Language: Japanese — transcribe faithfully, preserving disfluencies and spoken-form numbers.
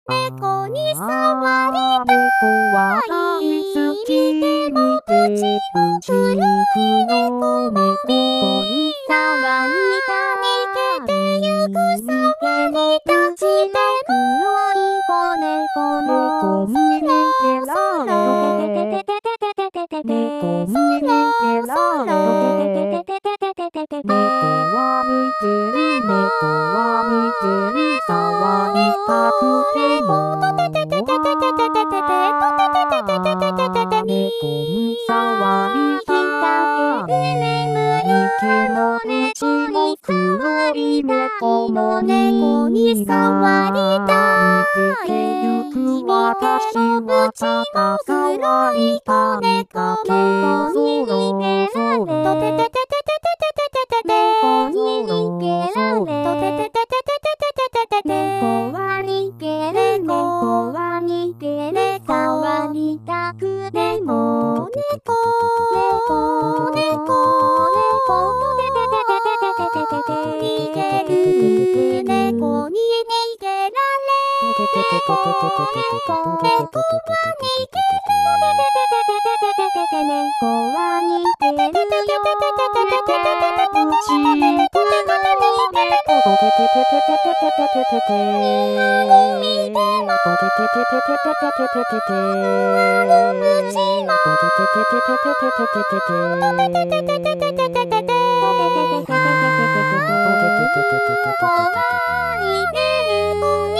猫に触りたい。でもプチプチ猫も猫に触りたい。逃げてゆく触り立ちで黒い子猫のすれそれ。猫すれそれ。猫は見てる猫は見てる触りたくても猫に触りたくて眠いけどねちも黒い猫も猫に触りたい。ゆく私はただ触りたいだけぞろぞろ猫に逃げられ猫は逃げる猫は逃げる触りたくても猫猫猫猫逃げる逃げ猫に逃げられ猫猫は逃げる猫は逃げるようち海でも川に出る